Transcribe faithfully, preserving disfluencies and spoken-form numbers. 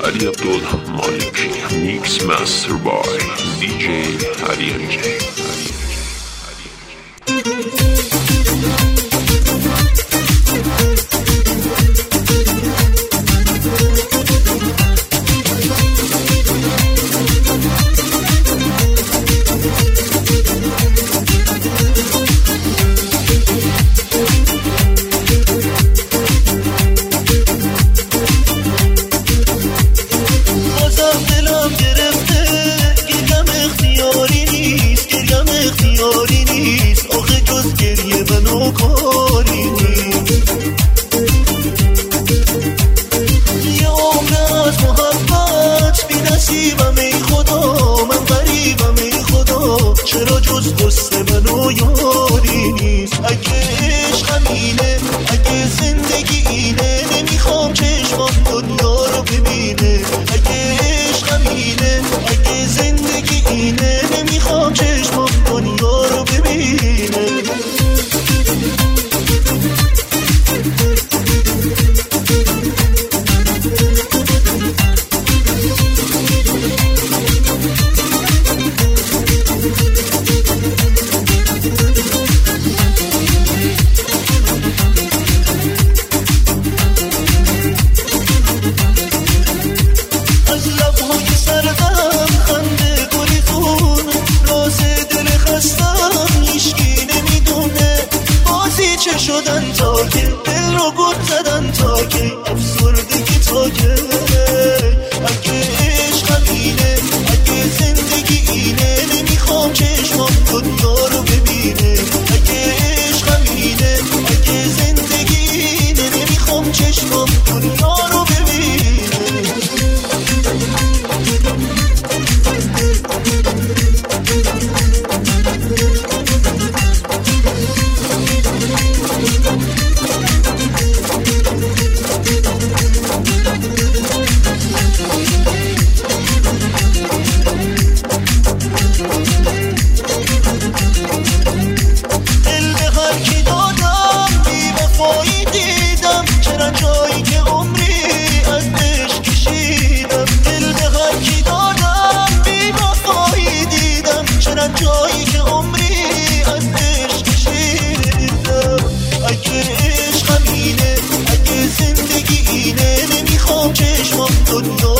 علی عبدالمالکی. میکس مستر بای دی جی علی علی. چرا جز قصه منو یاری نیست؟ اگه عشقم اینه، اگه زندگی اینه، نمیخوام چشمام دنیا رو ببینه. اگه عشقم اینه، اگه زندگی اینه، نمیخوام چشمام دنیا رو ببینه. چه شدن تا که دل رو گل زدن تا که افسردگی تا که اگه عشقم اینه، اگه زندگی اینه، نمیخوام چشمام دنیا رو ببینه. اگه عشقم اینه، اگه زندگی اینه، نمیخوام چشمام دنیا رو ببینه. جایی که عمری از عشق کشیدم، دل به هر کی دادم بی وفایی دیدم. چرا جایی که عمری از عشق کشیدم. اگه عشقم اینه، اگه زندگی اینه، نمیخوام چشمام دنیا